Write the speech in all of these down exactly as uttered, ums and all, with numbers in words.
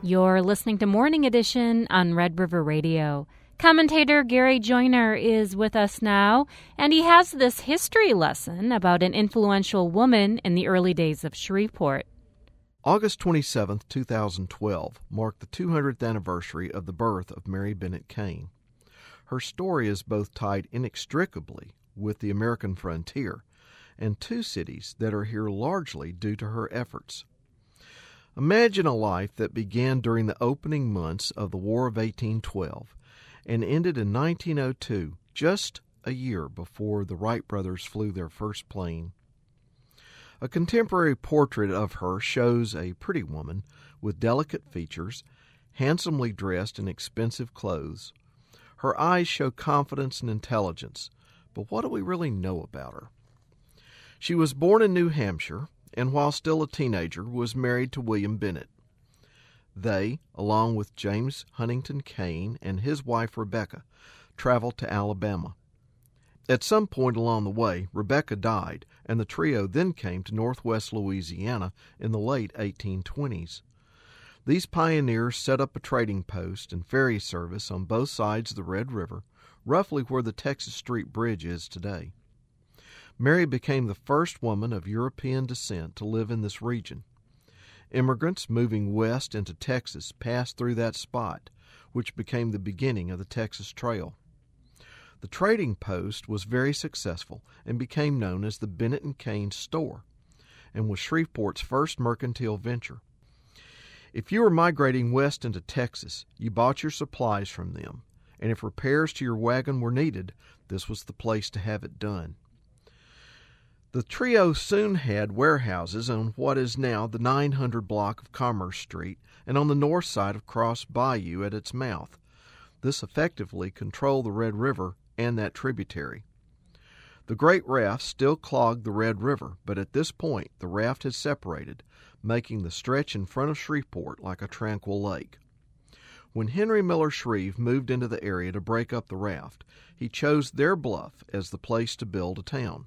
You're listening to Morning Edition on Red River Radio. Commentator Gary Joyner is with us now, and he has this history lesson about an influential woman in the early days of Shreveport. August twenty-seventh, two thousand twelve, marked the two hundredth anniversary of the birth of Mary Bennett Kane. Her story is both tied inextricably with the American frontier and two cities that are here largely due to her efforts. Imagine a life that began during the opening months of the War of eighteen twelve and ended in nineteen oh two, just a year before the Wright brothers flew their first plane. A contemporary portrait of her shows a pretty woman with delicate features, handsomely dressed in expensive clothes. Her eyes show confidence and intelligence, but what do we really know about her? She was born in New Hampshire, and while still a teenager, was married to William Bennett. They, along with James Huntington Kane and his wife Rebecca, traveled to Alabama. At some point along the way, Rebecca died, and the trio then came to northwest Louisiana in the late eighteen twenties. These pioneers set up a trading post and ferry service on both sides of the Red River, roughly where the Texas Street Bridge is today. Mary became the first woman of European descent to live in this region. Immigrants moving west into Texas passed through that spot, which became the beginning of the Texas Trail. The trading post was very successful and became known as the Bennett and Kane Store, and was Shreveport's first mercantile venture. If you were migrating west into Texas, you bought your supplies from them, and if repairs to your wagon were needed, this was the place to have it done. The trio soon had warehouses on what is now the nine hundred block of Commerce Street and on the north side of Cross Bayou at its mouth. This effectively controlled the Red River and that tributary. The great raft still clogged the Red River, but at this point the raft had separated, making the stretch in front of Shreveport like a tranquil lake. When Henry Miller Shreve moved into the area to break up the raft, he chose their bluff as the place to build a town.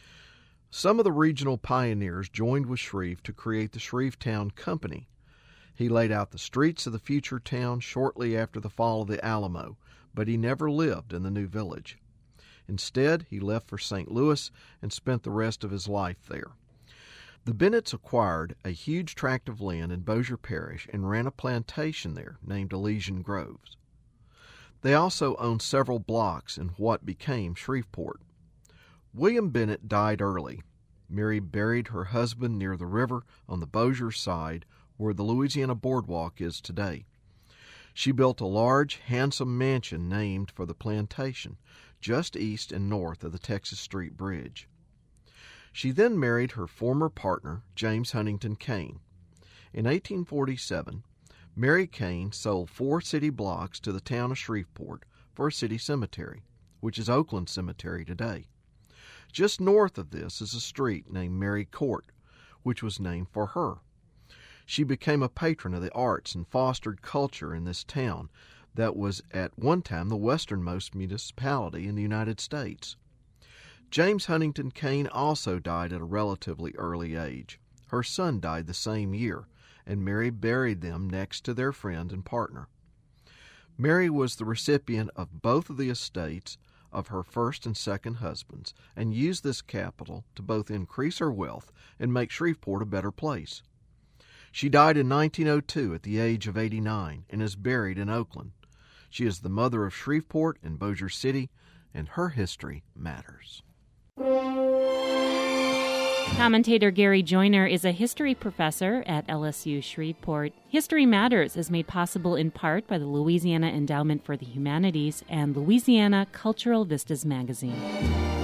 Some of the regional pioneers joined with Shreve to create the Shrevetown Company. He laid out the streets of the future town shortly after the fall of the Alamo, but he never lived in the new village. Instead, he left for Saint Louis and spent the rest of his life there. The Bennetts acquired a huge tract of land in Bossier Parish and ran a plantation there named Elysian Groves. They also owned several blocks in what became Shreveport. William Bennett died early. Mary buried her husband near the river on the Bossier side where the Louisiana Boardwalk is today. She built a large, handsome mansion named for the plantation, just east and north of the Texas Street Bridge. She then married her former partner, James Huntington Kane. In eighteen forty-seven, Mary Kane sold four city blocks to the town of Shreveport for a city cemetery, which is Oakland Cemetery today. Just north of this is a street named Mary Court, which was named for her. She became a patron of the arts and fostered culture in this town that was at one time the westernmost municipality in the United States. James Huntington Kane also died at a relatively early age. Her son died the same year, and Mary buried them next to their friend and partner. Mary was the recipient of both of the estates of her first and second husbands, and used this capital to both increase her wealth and make Shreveport a better place. She died in nineteen oh two at the age of eighty-nine and is buried in Oakland. She is the mother of Shreveport and Bossier City, and her history matters. Commentator Gary Joyner is a history professor at L S U Shreveport. History Matters is made possible in part by the Louisiana Endowment for the Humanities and Louisiana Cultural Vistas magazine.